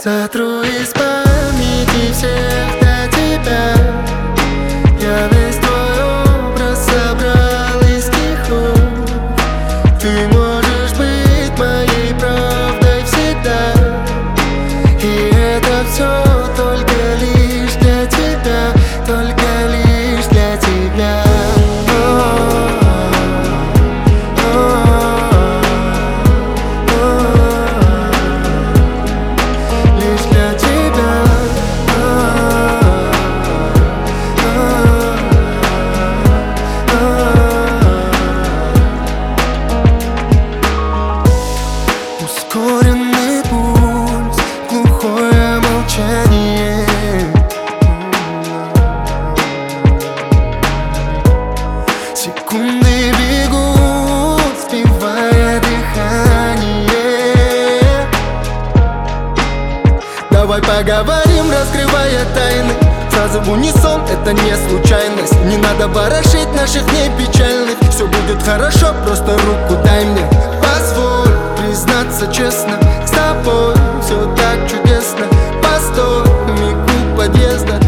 Сотру из памяти всех до тебя. Я весь твой образ собрал из стихов. Ты можешь быть моей правдой всегда, и это все только лишь для тебя, только лишь для тебя. Лишь для тебя. Ускоренный пульс, глухое молчание. Секунды бегут, сбивая дыхание. Давай поговорим, раскрывая тайны. Фразы в унисон, это не случайность. Не надо ворошить наших дней печальных. Все будет хорошо, просто руку дай мне. Позволь признаться честно, с тобой все так чудесно. Постой, миг у подъезда.